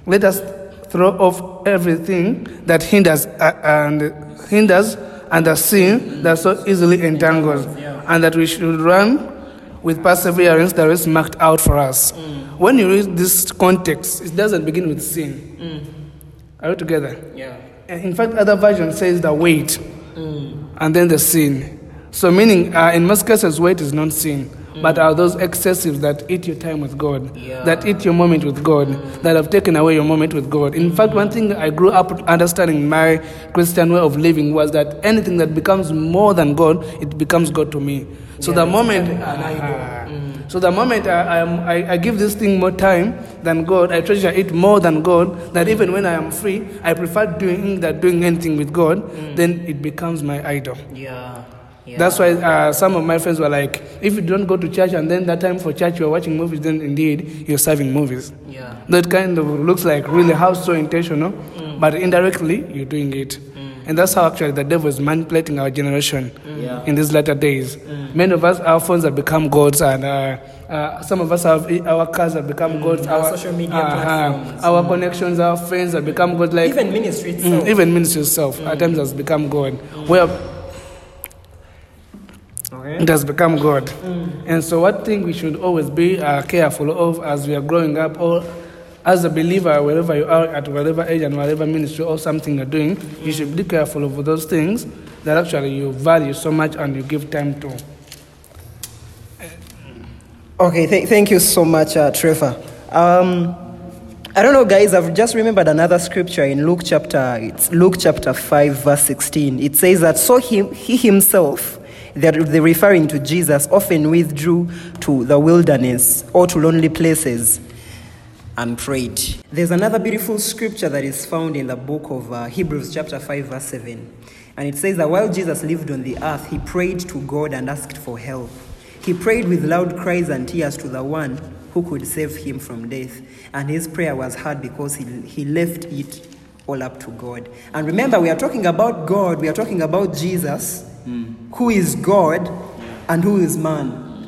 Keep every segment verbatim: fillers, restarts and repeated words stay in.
Let us throw off everything that hinders uh, and hinders and the sin that so easily entangles, and that we should run with perseverance the race marked out for us. Mm. When you read this context, it doesn't begin with sin. Mm. Are you together? Yeah. In fact, other version says the weight, mm. and then the sin. So meaning, uh, in most cases, weight is not sin, mm. but are those excessives that eat your time with God, yeah. that eat your moment with God, mm. that have taken away your moment with God. In mm. fact, one thing I grew up understanding my Christian way of living was that anything that becomes more than God, it becomes God to me. So yeah, the moment, uh, mm. so the moment I, I, I give this thing more time than God, I treasure it more than God, that even when I am free, I prefer doing that doing anything with God, mm. then it becomes my idol. Yeah. Yeah. That's why uh, some of my friends were like, if you don't go to church and then that time for church you're watching movies, then indeed you're serving movies. Yeah. That kind of looks like really how so intentional, mm. but indirectly you're doing it. Mm. And that's how actually the devil is manipulating our generation mm. yeah. in these latter days. Mm. Many of us, our phones have become gods, and uh, uh, some of us, have, our cars have become mm. gods. Our, our social media uh, platforms. Uh, our mm. connections, our friends have become gods. Like, even ministry itself. Mm, even ministry itself mm. at times has become God. Mm. Where Okay. It has become God. Mm. And so what thing we should always be uh, careful of as we are growing up, or as a believer, wherever you are, at whatever age and whatever ministry or something you're doing, mm. you should be careful of those things that actually you value so much and you give time to. Okay, th- thank you so much, uh, Trevor. Um, I don't know, guys, I've just remembered another scripture in Luke chapter, it's Luke chapter five, verse sixteen. It says that, so he, he himself, they're, they're referring to Jesus, often withdrew to the wilderness or to lonely places and prayed. There's another beautiful scripture that is found in the book of uh, Hebrews chapter five, verse seven. And it says that while Jesus lived on the earth, he prayed to God and asked for help. He prayed with loud cries and tears to the one who could save him from death. And his prayer was heard because he, he left it all up to God. And remember, we are talking about God. We are talking about Jesus, mm. who is God and who is man.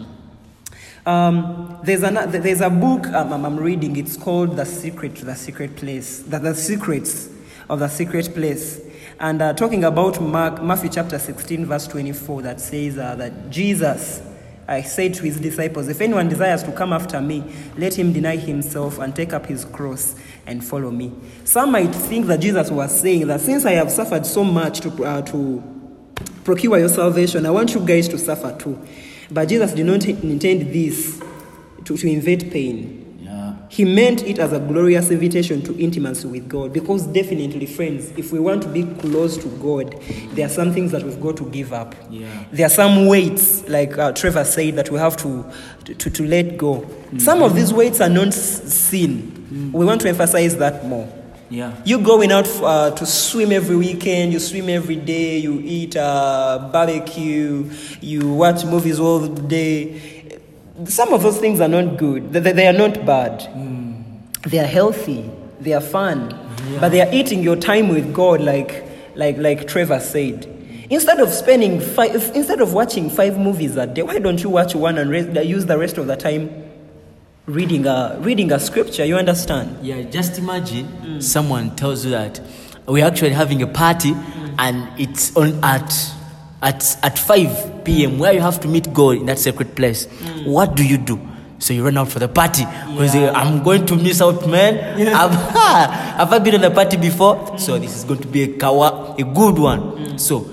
Um, there's, a, there's a book um, I'm reading. It's called The Secret to the Secret Place. The, the Secrets of the Secret Place. And uh, talking about Mark, Matthew chapter sixteen, verse twenty-four, that says uh, that Jesus, I said to his disciples, if anyone desires to come after me, let him deny himself and take up his cross and follow me. Some might think that Jesus was saying that since I have suffered so much to, uh, to procure your salvation, I want you guys to suffer too. But Jesus did not intend this to, to invade pain. Yeah. He meant it as a glorious invitation to intimacy with God. Because definitely, friends, if we want to be close to God, there are some things that we've got to give up. Yeah. There are some weights, like uh, Trevor said, that we have to to, to let go. Mm-hmm. Some of these weights are not sin. Mm-hmm. We want to emphasize that more. Yeah. You going out uh, to swim every weekend, you swim every day, you eat uh, barbecue, you watch movies all day. Some of those things are not good. They, they are not bad. Mm. They are healthy. They are fun. Yeah. But they are eating your time with God, like like like Trevor said. Instead of spending five, instead of watching five movies a day, why don't you watch one and rest, use the rest of the time reading a reading a scripture? You understand? Yeah. Just imagine mm. someone tells you that we're actually having a party mm. and it's on at. At at five p.m. where you have to meet God in that sacred place. Mm. What do you do? So you run out for the party because yeah. I'm going to miss out, man. Yeah. I've, ha, have I been on a party before? Mm. So this is going to be a kawa, a good one. Mm. So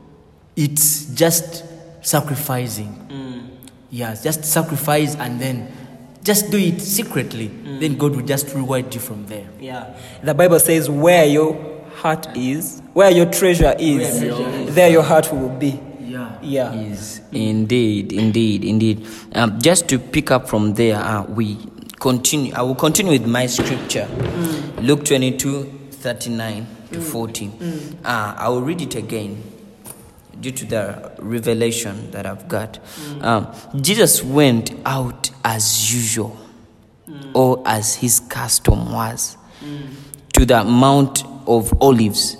it's just sacrificing. Mm. Yeah, just sacrifice and then just do it secretly. Mm. Then God will just reward you from there. Yeah, the Bible says where your heart is, where your treasure is, your there your heart will be. Yeah, yeah. Is indeed, indeed, indeed. Um, just to pick up from there, uh, we continue. I will continue with my scripture, mm. Luke twenty-two, thirty-nine to mm. forty. Mm. Uh, I will read it again due to the revelation that I've got. Mm. Um, Jesus went out as usual, mm. or as his custom was, mm. to the Mount of Olives,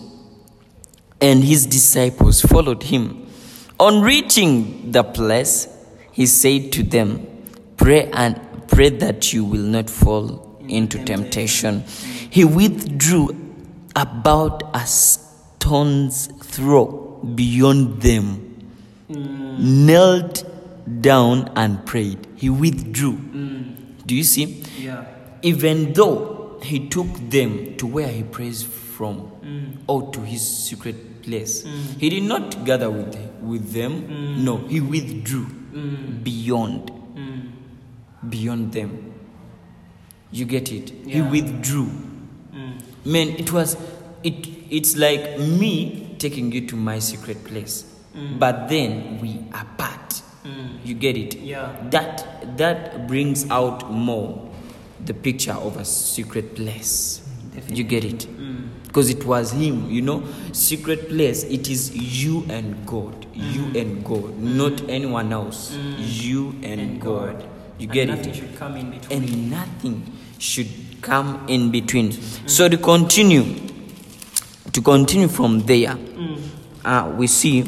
and his disciples followed him. On reaching the place, he said to them, pray and pray that you will not fall into temptation. He withdrew about a stone's throw beyond them, mm. knelt down and prayed. He withdrew. Mm. Do you see? Yeah. Even though he took them to where he prays from, mm. or to his secret place, mm. he did not gather with, with them. Mm. No, he withdrew mm. beyond. Mm. Beyond them. You get it? Yeah. He withdrew. Mm. Man, it was it it's like me taking you to my secret place. Mm. But then we apart. Mm. You get it? Yeah. That that brings out more the picture of a secret place. Definitely. You get it? Because mm. it was him, you know. Secret place, it is you and God. Mm. You and God, mm. not anyone else. Mm. You and, and God. God. You and get nothing it? Should come in between. And nothing should come in between. Mm. So to continue, to continue from there, mm. uh, we see,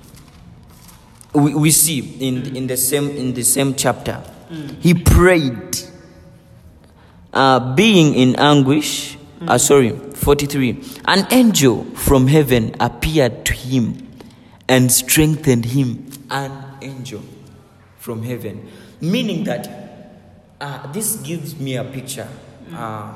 we, we see in mm. in the same in the same chapter, mm. he prayed, uh, being in anguish. Mm. Uh, sorry, forty-three. An angel from heaven appeared to him and strengthened him. An angel from heaven. Meaning that uh, this gives me a picture uh,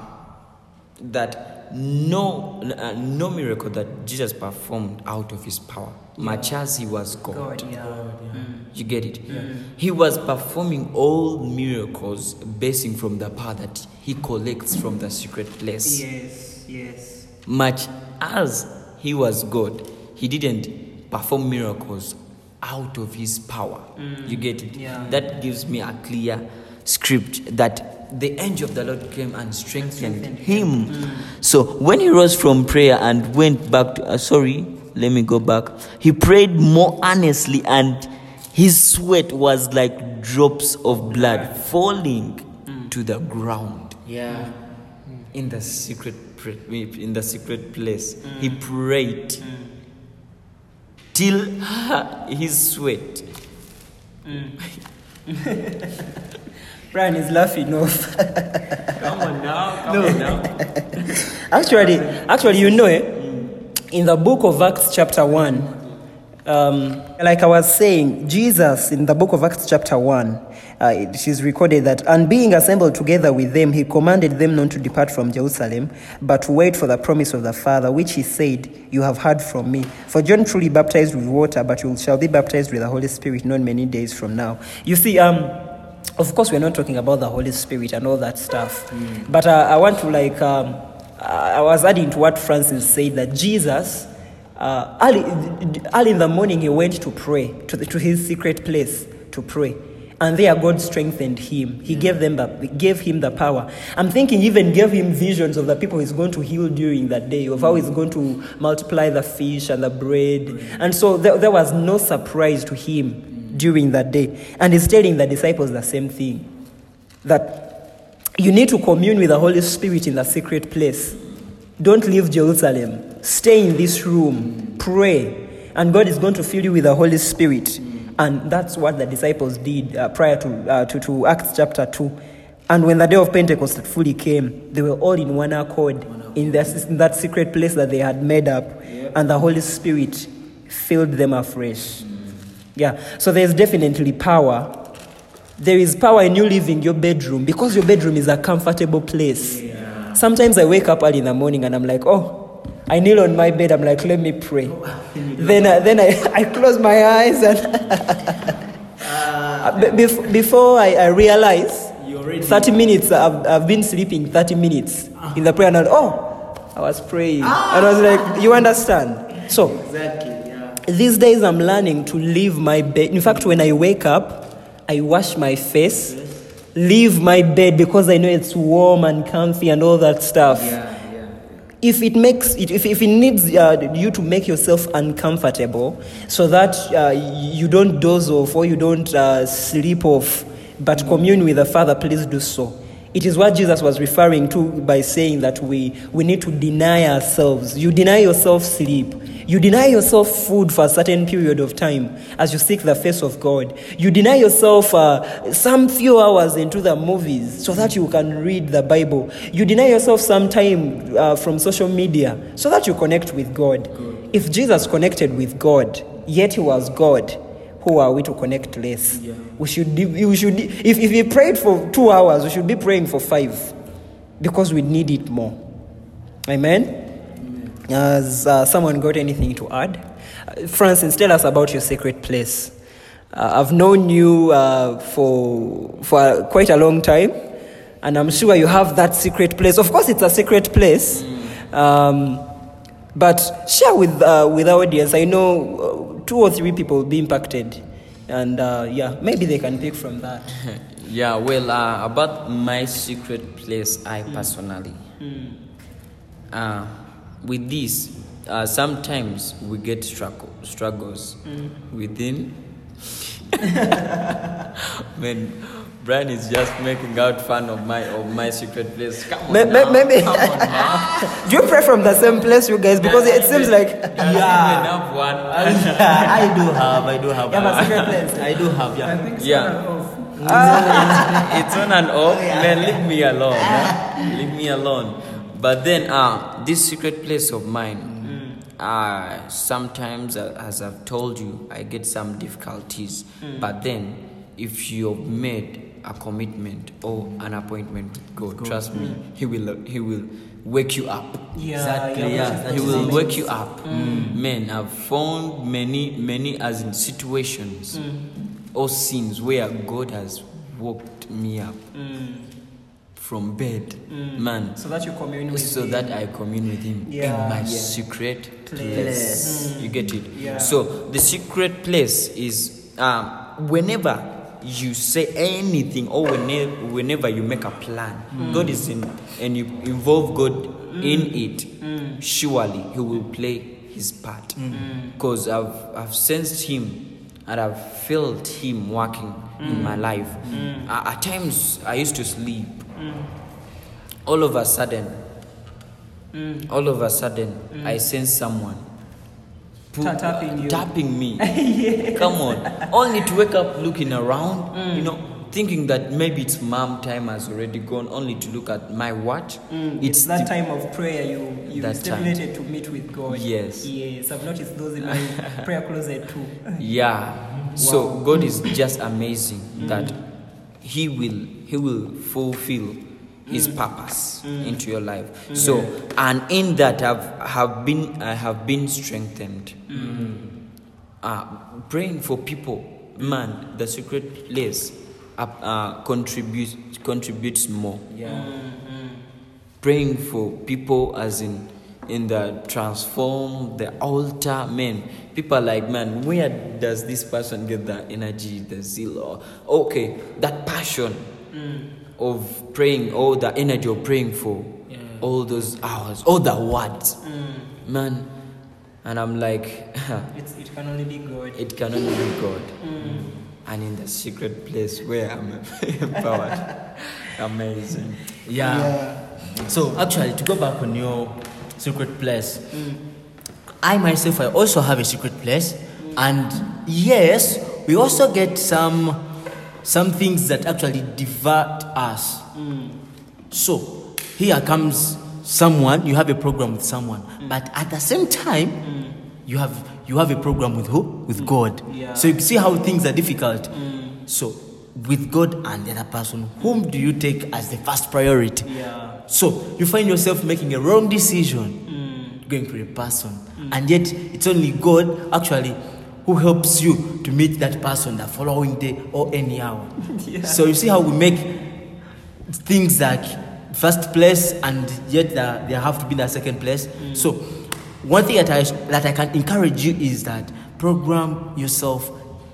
that no uh, no miracle that Jesus performed out of his power, yeah. much as he was God. God, yeah. God yeah. Mm. You get it? Yeah. He was performing all miracles basing from the power that he collects from the secret place. Yes, yes. Much as he was God, he didn't perform miracles out of his power. Mm. You get it? Yeah. That gives me a clear script that the angel of the Lord came and strengthened, strengthened him. him. Mm. So when he rose from prayer and went back to, uh, sorry, let me go back. He prayed more earnestly and his sweat was like drops of blood falling mm. to the ground. Yeah. In the secret, in the secret place, mm. he prayed. Mm. Till his sweat. Mm. Brian is laughing off. Come on now, come no. on now. actually, actually, you know, eh, in the book of Acts chapter one, um, like I was saying, Jesus in the book of Acts chapter one, uh, it is recorded that, and being assembled together with them, he commanded them not to depart from Jerusalem, but to wait for the promise of the Father, which he said, you have heard from me. For John truly baptized with water, but you shall be baptized with the Holy Spirit not many days from now. You see, um, of course, we're not talking about the Holy Spirit and all that stuff, mm. but uh, I want to like, um, I was adding to what Francis said, that Jesus, uh, early, early in the morning, he went to pray, to, the, to his secret place to pray. And there God strengthened him. He yeah. gave them the, gave him the power. I'm thinking even gave him visions of the people he's going to heal during that day, of how he's going to multiply the fish and the bread. And so there, there was no surprise to him during that day. And he's telling the disciples the same thing, that you need to commune with the Holy Spirit in the secret place. Don't leave Jerusalem. Stay in this room. Pray. And God is going to fill you with the Holy Spirit. And that's what the disciples did uh, prior to, uh, to to Acts chapter two. And when the day of Pentecost fully came, they were all in one accord, one accord. In, their, in that secret place that they had made up. Yep. And the Holy Spirit filled them afresh. Mm. Yeah, so there's definitely power. There is power in you leaving your bedroom, because your bedroom is a comfortable place. Yeah. Sometimes I wake up early in the morning and I'm like, oh, I kneel on my bed, I'm like, let me pray. Oh, then I, then I, I close my eyes and uh, before, before I, I realize, thirty minutes, I've, I've been sleeping thirty minutes in the prayer, and I, oh, I was praying. Ah. And I was like, you understand? So, exactly, yeah. These days I'm learning to leave my bed. In fact, when I wake up, I wash my face, leave my bed because I know it's warm and comfy and all that stuff. Yeah. If it makes it, if, if it needs uh, you to make yourself uncomfortable, so that uh, you don't doze off or you don't uh, sleep off, but commune with the Father, please do so. It is what Jesus was referring to by saying that we, we need to deny ourselves. You deny yourself sleep. You deny yourself food for a certain period of time as you seek the face of God. You deny yourself uh, some few hours into the movies so that you can read the Bible. You deny yourself some time uh, from social media so that you connect with God. God. If Jesus connected with God, yet he was God, who are we to connect less? Yeah. We should, we should if, if we prayed for two hours, we should be praying for five because we need it more. Amen? Amen. Has uh, someone got anything to add? Uh, Francis, tell us about your secret place. Uh, I've known you uh, for, for quite a long time, and I'm sure you have that secret place. Of course, it's a secret place. Mm. Um, but share with, uh, with our audience. I know... Uh, two or three people will be impacted, and uh, yeah, maybe they can pick from that. Yeah, well, uh, about my secret place, I mm. personally, mm. Uh, with this, uh, sometimes we get struggle, struggles mm. within. When Brian is just making out fun of my of my secret place. Come on, maybe. now. maybe. Come on now. Do you pray from the same place, you guys? Because it seems like yeah, enough one. I do have, I do have. You have a secret place. I do have, yeah. I think so. Yeah. Ah. It's on and off. Yeah. Man, leave me alone. Huh? Leave me alone. But then, uh, this secret place of mine, mm. uh, sometimes, uh, as I've told you, I get some difficulties. Mm. But then, if you've made a commitment or an appointment with God, God. trust me, mm. He will He will wake you up. Yeah, exactly. Yeah, yeah. He will wake you up. Mm. Man, I've found many, many as in situations mm. or scenes where God has woke me up mm. from bed, mm. man. So that you commune with So him. that I commune with Him yeah, in my yeah. secret place. place. Mm. You get it? Yeah. So the secret place is um, whenever you say anything or whenever, whenever you make a plan, mm. God is in, and you involve God mm. in it, mm. surely He will play His part. Because mm. I've I've sensed Him and I've felt Him working mm. in my life. Mm. Uh, at times I used to sleep. Mm. All of a sudden, mm. all of a sudden, mm. I sense someone. Put, tapping you. Tapping me. Yes. Come on. Only to wake up looking around, mm. you know, thinking that maybe it's mom time has already gone, only to look at my watch. Mm. It's, it's that the, time of prayer you, you stipulated to meet with God. Yes. Yes, I've noticed those in my prayer closet too. Yeah. Wow. So God is just amazing mm. that He will He will fulfill His mm. purpose mm. into your life. Mm. So, and in that I've have been I have been strengthened. Mm. Uh, praying for people, man, the secret place uh, uh, contributes contributes more. Yeah. Mm-hmm. Praying for people, as in in the transform the altar, man. People are like, man, where does this person get the energy, the zeal, or okay, that passion? Mm. Of praying, all the energy of praying for yeah. all those hours, all the words, mm. man. And I'm like, it's, it can only be God. It can only be God. Mm. And in the secret place where I'm empowered. Amazing. Yeah. yeah. So actually, to go back on your secret place, mm. I myself, I also have a secret place, mm. and yes, we also get some. Some things that actually divert us. Mm. So, here comes someone, you have a program with someone, mm. but at the same time, mm. you have you have a program with who? With mm. God. Yeah. So you see how things are difficult. Mm. So, with God and the other person, whom do you take as the first priority? Yeah. So, you find yourself making a wrong decision, mm. going for a person, mm. and yet it's only God actually who helps you to meet that person the following day or any hour. Yeah. So you see how we make things like first place and yet the, they have to be the second place. Mm. So one thing that I, that I can encourage you is that program yourself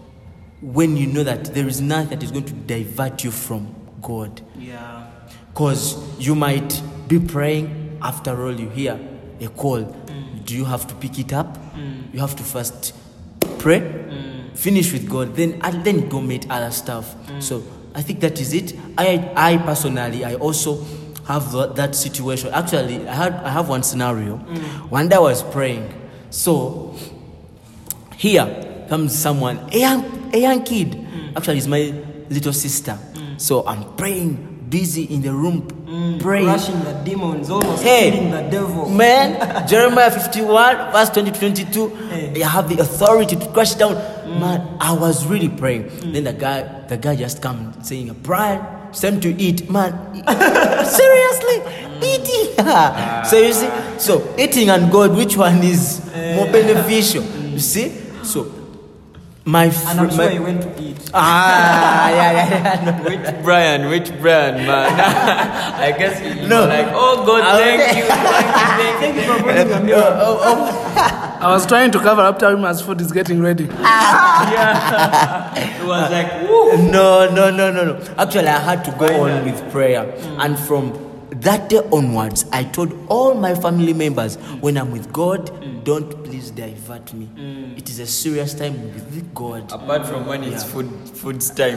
when you know that there is nothing that is going to divert you from God. Yeah. Because you might be praying, after all you hear a call. Mm. Do you have to pick it up? Mm. You have to first pray, mm. finish with God, then and then go meet other stuff. Mm. So I think that is it. I, I personally, I also have that, that situation. Actually, I had, I have one scenario. Mm. One day I was praying. So here comes someone, a young, a young kid. Mm. Actually, it's my little sister. Mm. So I'm praying, busy in the room, mm. praying, crushing the demons, almost hey, killing the devil. Man, Jeremiah fifty-one, verse twenty to twenty-two. Hey. I have the authority to crush down. Mm. Man, I was really praying. Mm. Then the guy, the guy just come saying, Brian, it's time to eat. Man, seriously, mm. eating. So you see, so eating and God, which one is more beneficial? You see, so. My fr- and I'm sure my, you went to eat. Ah, yeah, yeah, yeah. No. Which Brian? Which Brian, man? I guess you no. were like, oh God, thank you, thank you for bringing your meal. Oh, oh. I was trying to cover up time as food is getting ready. Yeah. It was like, woo. No, no, no, no, no. Actually, I had to go on with prayer, mm. and from that day onwards, I told all my family members, mm. when I'm with God, mm. don't please divert me. Mm. It is a serious time with God. Apart from when it's yeah. food, food's time.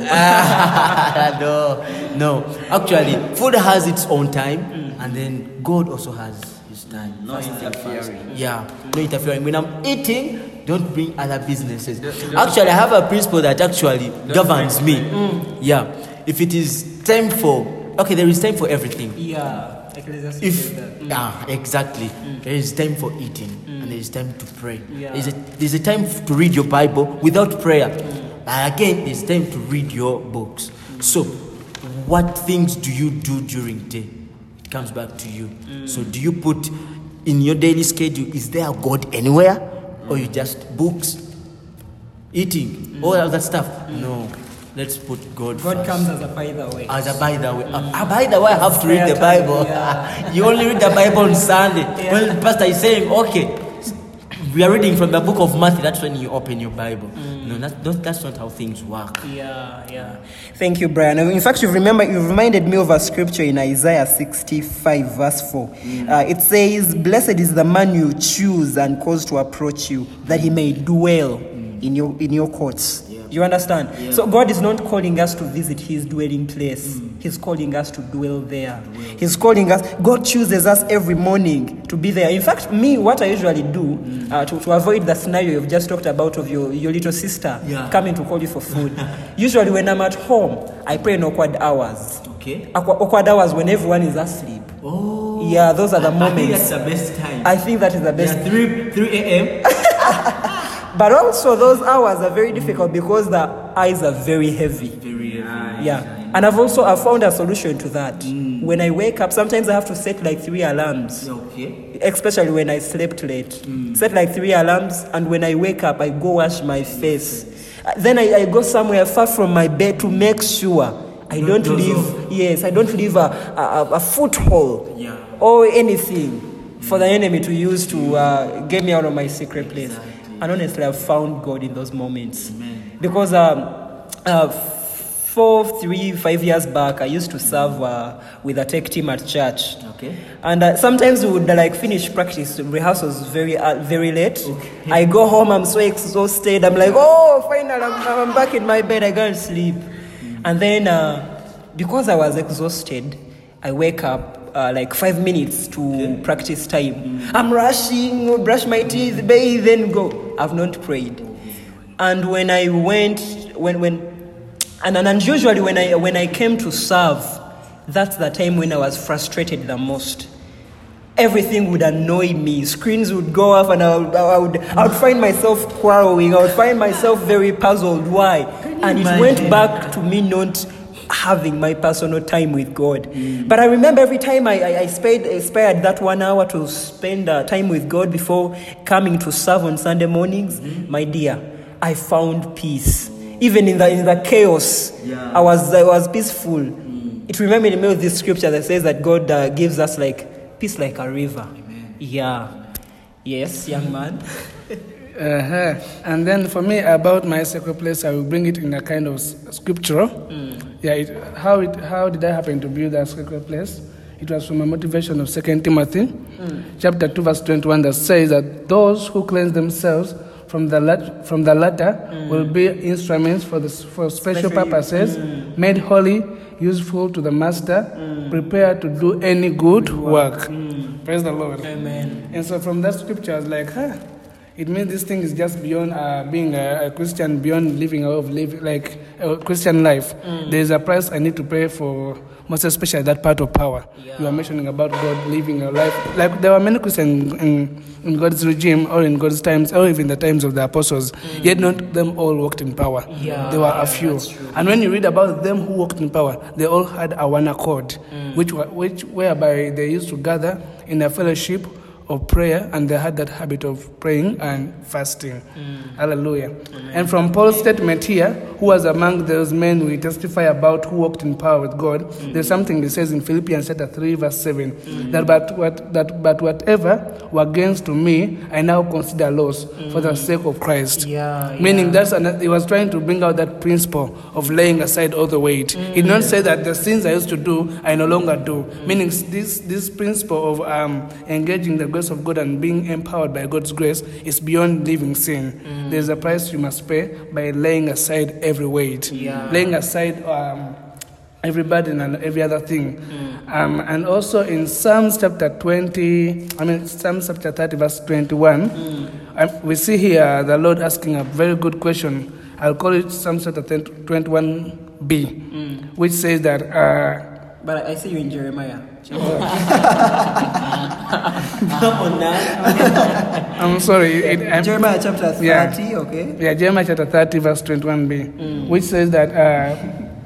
no, no. Actually, food has its own time, mm. and then God also has his time. No interfering. Yeah, no interfering. When I'm eating, don't bring other businesses. Actually, I have a principle that actually don't governs me. Mm. Yeah, if it is time for Okay, there is time for everything. Yeah, if mm. ah, exactly. Mm. There is time for eating, mm. and there is time to pray. Yeah. There's a there's a time to read your Bible without prayer. Mm. And again, there's time to read your books. Mm. So, what things do you do during the day? It comes back to you. Mm. So, do you put in your daily schedule? Is there a God anywhere, mm. or you just books, eating, mm. all of that stuff? Mm. No. Let's put God God first. comes as a by the way. As a by the way. Mm. Uh, by the way, I have to read the Bible. Yeah. You only read the Bible on Sunday. Yeah. When the pastor is saying, okay, we are reading from the book of Matthew, that's when you open your Bible. Mm. No, that's, that's not how things work. Yeah, yeah. Thank you, Brian. In fact, you remember, you reminded me of a scripture in Isaiah sixty-five, verse four. Mm. Uh, it says, blessed is the man you choose and cause to approach you, that he may dwell mm. in your in your courts. You understand? Yeah. So God is not calling us to visit his dwelling place. Mm. He's calling us to dwell there. Dwell. He's calling us. God chooses us every morning to be there. In fact, me, what I usually do mm. uh, to, to avoid the scenario you've just talked about of your, your little sister yeah. coming to call you for food. Usually when I'm at home, I pray in awkward hours. Okay. Awkward hours when everyone is asleep. Oh. Yeah, those are the I, moments. I think that's the best time. I think that is the best. Yeah, three, three a.m. But also those hours are very difficult because the eyes are very heavy. Very heavy. Yeah. And I've also I've found a solution to that. Mm. When I wake up, sometimes I have to set like three alarms. Okay. Especially when I slept late. Mm. Set like three alarms, and when I wake up, I go wash my face. Then I, I go somewhere far from my bed to make sure I don't, don't leave. Off. Yes, I don't leave a, a, a foothold yeah. or anything for the enemy to use to uh, get me out of my secret place. Exactly. And honestly, I've found God in those moments. Amen. Because um, uh, four, three, five years back, I used to serve uh, with a tech team at church. Okay. And uh, sometimes we would uh, like finish practice, rehearsals very uh, very late. Okay. I go home, I'm so exhausted. I'm like, oh, finally, I'm, I'm back in my bed. I can't sleep. Mm. And then, uh, because I was exhausted, I wake up. Uh, like five minutes to okay. practice time. Mm. I'm rushing, brush my teeth, bathe, then go. I've not prayed. And when I went, when when, and, and usually when I when I came to serve, that's the time when I was frustrated the most. Everything would annoy me. Screens would go off, and I would, I would, I would find myself quarreling. I would find myself very puzzled. Why? And it went back to me not having my personal time with God. Mm. But I remember every time I, I, I spared, I spared that one hour to spend uh, time with God before coming to serve on Sunday mornings, mm. my dear, I found peace. Even in the in the chaos, yeah. I was I was peaceful. Mm. It reminded me of this scripture that says that God uh, gives us like peace like a river. Amen. Yeah. Yes, young man. Uh-huh. And then for me, about my secret place, I will bring it in a kind of scripture. Mm. Yeah, it, how it how did I happen to build that secret place? It was from a motivation of Second Timothy, mm. chapter two, verse twenty-one, that says that those who cleanse themselves from the lat- from the latter will be instruments for the s- for special, Special purposes, made holy, useful to the master, prepared to do any good work. Praise the Lord. Amen. And so from that scripture, I was like, huh, it means this thing is just beyond uh, being a, a Christian, beyond living a of living like a Christian life. There is a price I need to pay for, most especially that part of power. You are mentioning about God living a life. Like there were many Christians in, in God's regime or in God's times or even the times of the apostles, yet not them all walked in power. Yeah, there were a few. And when you read about them who walked in power, they all had a one accord, which, were- which whereby they used to gather in a fellowship of prayer, and they had that habit of praying and fasting. Hallelujah. And from Paul's statement here, who was among those men we testify about who walked in power with God, there's something he says in Philippians chapter three, verse seven, that but what that but whatever were gains to me, I now consider loss for the sake of Christ. Yeah, Meaning that's an, he was trying to bring out that principle of laying aside all the weight. He did not say that the sins I used to do, I no longer do. Meaning this this principle of um, engaging the grace of God and being empowered by God's grace is beyond living sin. There's a price you must pay by laying aside every weight, Yeah. laying aside um, every burden and every other thing. Um, and also in Psalms chapter twenty, I mean Psalms chapter thirty, verse twenty-one, um, we see here the Lord asking a very good question. I'll call it Psalms chapter twenty-one b, which says that. Uh, But I see you in Jeremiah. I'm sorry. It, I'm, Jeremiah chapter thirty, Yeah. okay? Yeah, Jeremiah chapter thirty, verse twenty-one b, which says that uh,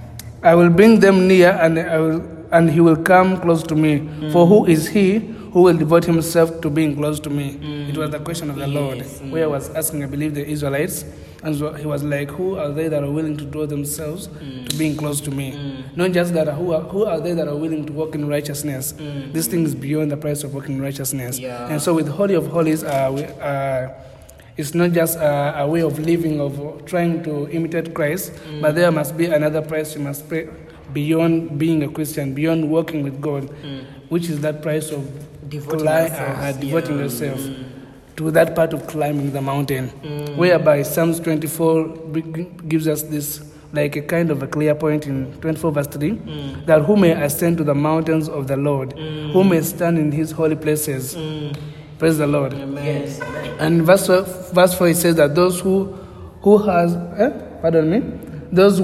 I will bring them near, and I will, and he will come close to me. For who is he who will devote himself to being close to me? It was the question of the Lord, where I was asking, I believe, the Israelites, and so he was like, who are they that are willing to draw themselves to being close to me? Not just that, who are, who are they that are willing to walk in righteousness? This thing is beyond the price of walking in righteousness. Yeah. And so with Holy of Holies, uh, we, uh, it's not just a, a way of living, of trying to imitate Christ, but there must be another price you must pay beyond being a Christian, beyond working with God, which is that price of Devoting cli- yourself, uh, devoting yeah. yourself to that part of climbing the mountain, whereby Psalms twenty-four be- gives us this like a kind of a clear point in twenty-four verse three, that who may ascend to the mountains of the Lord, who may stand in his holy places. Praise the Lord. Yes. And verse four, verse four, it says that those who who has eh? pardon me, those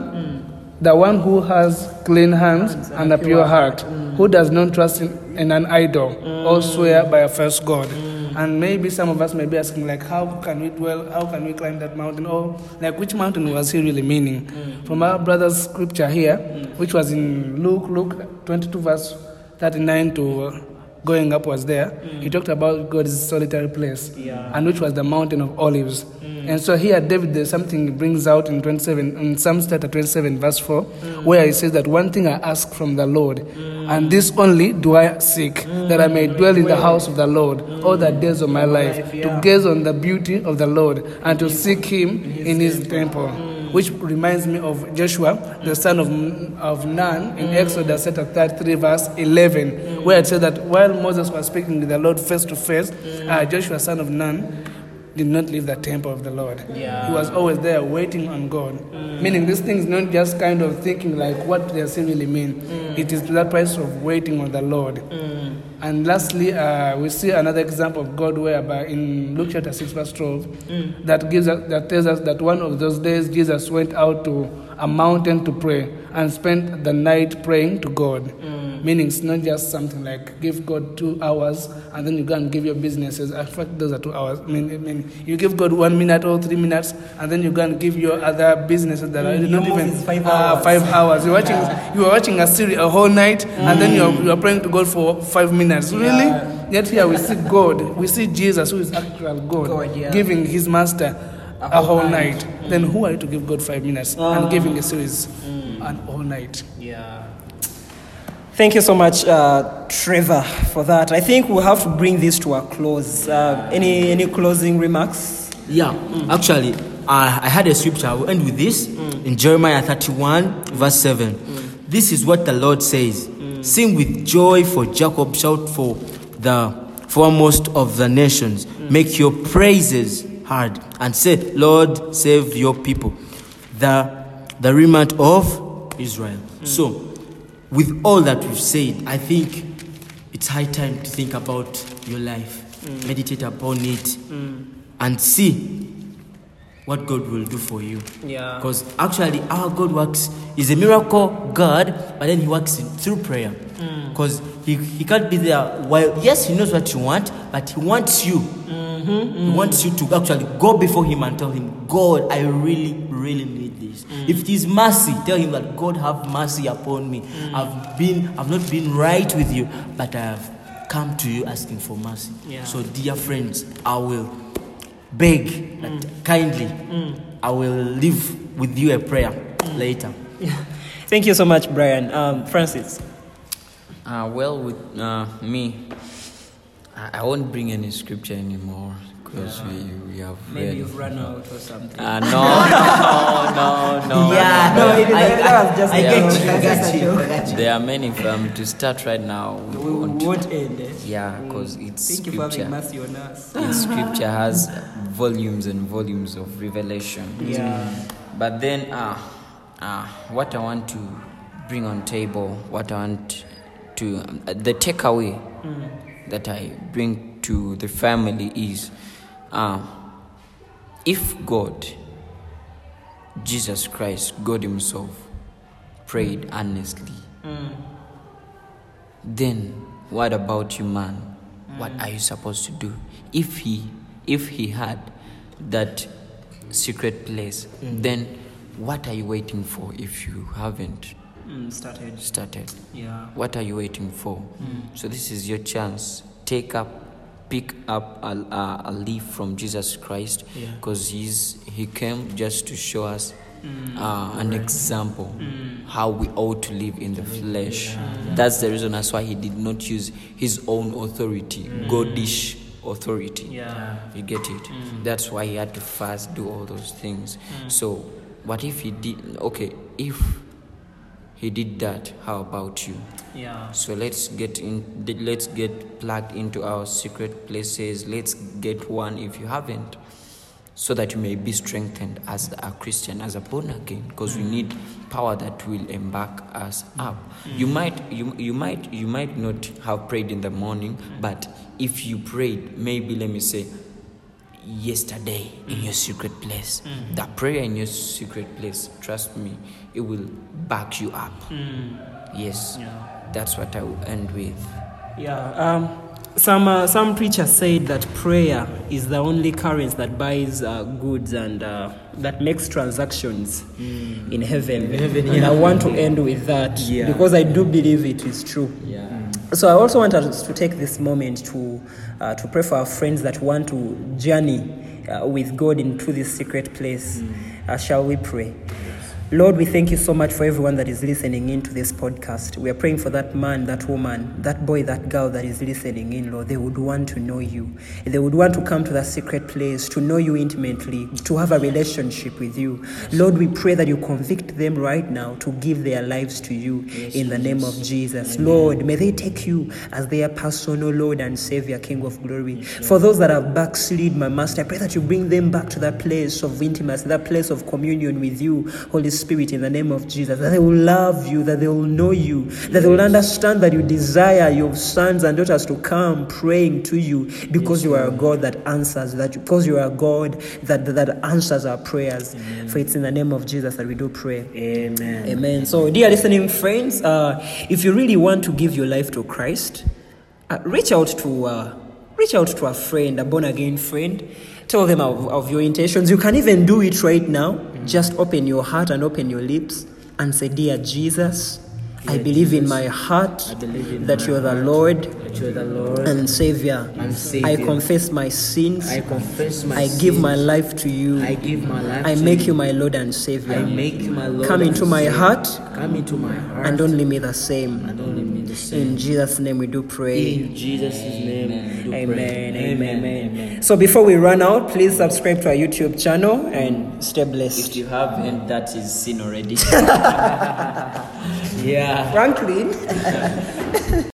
one, the one who has clean hands and a pure heart, who does not trust in, in an idol or swear by a false god. And maybe some of us may be asking, like, how can we dwell? How can we climb that mountain? Or like, which mountain was he really meaning? From our brother's scripture here, which was in Luke, Luke twenty-two verse thirty-nine to uh, going upwards there, he talked about God's solitary place, Yeah. and which was the mountain of olives. And so here David, there's something he brings out in twenty-seven, in Psalms chapter twenty-seven verse four, where he says that one thing I ask from the Lord, and this only do I seek, that I may dwell in the house of the Lord all the days of my life, to gaze on the beauty of the Lord and to seek him in his temple. Which reminds me of Joshua, the son of, of Nun, in Exodus chapter thirty-three, verse eleven, where it said that while Moses was speaking with the Lord face to face, uh, Joshua, son of Nun, did not leave the temple of the Lord. Yeah. He was always there waiting on God. Meaning this thing is not just kind of thinking like what does it really mean. It is to that price of waiting on the Lord. And lastly, uh, we see another example of God whereby in Luke chapter six verse twelve, that gives us, that tells us that one of those days Jesus went out to a mountain to pray and spent the night praying to God. Meaning it's not just something like give God two hours and then you go and give your businesses. In fact, those are two hours. I mean, I mean you give God one minute or three minutes and then you go and give your other businesses that are Mm, not yours even is five uh, hours. five hours. You're watching, you are watching a series a whole night and then you're, you're praying to God for five minutes. Really? Yeah. Yet here we see God, we see Jesus, who is actual God, God, yeah. giving his master A a whole whole night. night. Then who are you to give God five minutes and giving a series an whole night? Yeah. Thank you so much, uh, Trevor, for that. I think we'll have to bring this to a close. Uh, any any closing remarks? Yeah, actually, I, I had a scripture. I will end with this in Jeremiah thirty-one, verse seven. This is what the Lord says: Sing with joy for Jacob, shout for the foremost of the nations. Make your praises hard and say, Lord, save your people, the, the remnant of Israel. Mm. So, with all that we've said, I think it's high time to think about your life, mm. meditate upon it, mm. and see what God will do for you. Yeah. Because actually, our God works, is a miracle God, but then He works in, through prayer. Because mm. he, he can't be there while, yes, He knows what you want, but He wants you. Mm-hmm, mm-hmm. He wants you to actually go before Him and tell Him, God, I really, really need this. Mm. If it is mercy, tell Him that, God, have mercy upon me. Mm. I've been, I've not been right with you, but I have come to you asking for mercy. Yeah. So, dear friends, I will beg mm. that kindly, mm. I will leave with you a prayer mm. later. Yeah. Thank you so much, Brian. Um, Francis. Uh, well, with uh, me, I, I won't bring any scripture anymore because yeah. we, we have maybe read. you've run out or something. Uh, no, no, no, no. Yeah, no, it, I, I, was just I, I, get you, you, I get you, I get you. There are many. Um, to start right now, we, we won't, won't end it. Yeah, because it's Thank you for having mercy on us. In scripture has volumes and volumes of revelation. Yeah. But then, uh, uh, what I want to bring on table, what I want to, um, the takeaway mm. that I bring to the family is, uh, if God, Jesus Christ, God Himself, prayed earnestly, mm. then what about you, man? Mm. What are you supposed to do? If he, if he had that secret place, mm. then what are you waiting for if you haven't mm, started? Started. Yeah. What are you waiting for? Mm. So this is your chance. Take up, pick up a, a, a leaf from Jesus Christ, because yeah. he's he came just to show us Mm. Uh, an example mm. how we ought to live in the flesh. Yeah. That's the reason that's why He did not use His own authority, mm. Godish authority. Yeah. You get it? Mm. That's why He had to first do all those things. Mm. So what if He did? Okay, if He did that, how about you? Yeah. So let's get in. Let's get plugged into our secret places. Let's get one if you haven't, so that you may be strengthened as a Christian, as a born again, because we need power that will embark us up. Mm. You might, you you might, you might not have prayed in the morning, mm. but if you prayed, maybe let me say, yesterday mm. in your secret place, mm. that prayer in your secret place, trust me, it will back you up. Mm. Yes, yeah. That's what I will end with. Yeah. Um. Some uh, some preachers said that prayer is the only currency that buys uh, goods and uh, that makes transactions mm. in heaven. In heaven and yeah. I want to end with that yeah. because I do believe it is true. Yeah. Mm. So I also want us to take this moment to uh, to pray for our friends that want to journey uh, with God into this secret place. Mm. Uh, shall we pray? Lord, we thank you so much for everyone that is listening into this podcast. We are praying for that man, that woman, that boy, that girl that is listening in, Lord. They would want to know you. They would want to come to that secret place, to know you intimately, to have a relationship with you. Lord, we pray that you convict them right now to give their lives to you yes, in the Jesus. Name of Jesus. Amen. Lord, may they take you as their personal Lord and Savior, King of glory. Yes, for those that have backslid, my Master, I pray that you bring them back to that place of intimacy, that place of communion with you, Holy Spirit. Spirit, in the name of Jesus, that they will love you, that they will know you, that they will understand that you desire your sons and daughters to come praying to you because you are a God that answers, that because you are a God that, that, that answers our prayers. Amen. For it's in the name of Jesus that we do pray. Amen. Amen. So, dear listening friends, uh, if you really want to give your life to Christ, uh, reach out to uh, reach out to a friend, a born again friend. Tell them of, of your intentions. You can even do it right now. Mm-hmm. Just open your heart and open your lips and say, Dear Jesus, Dear I believe Jesus, in my heart in that my you're heart, the Lord, that you're the Lord and Savior. And Savior. I confess my sins. I confess my I sins. give my life to you. I give my life I to make you. you my Lord and Savior. I make you my Lord. Come into and my Savior. heart. Come into my heart. And don't leave me the same. And don't leave me the same. In Jesus' name we do pray. In Jesus' name we do Amen. pray. Amen. Amen. Amen. So before we run out, please subscribe to our YouTube channel and stay blessed. If you haven't, that is sin already. Yeah. Franklin.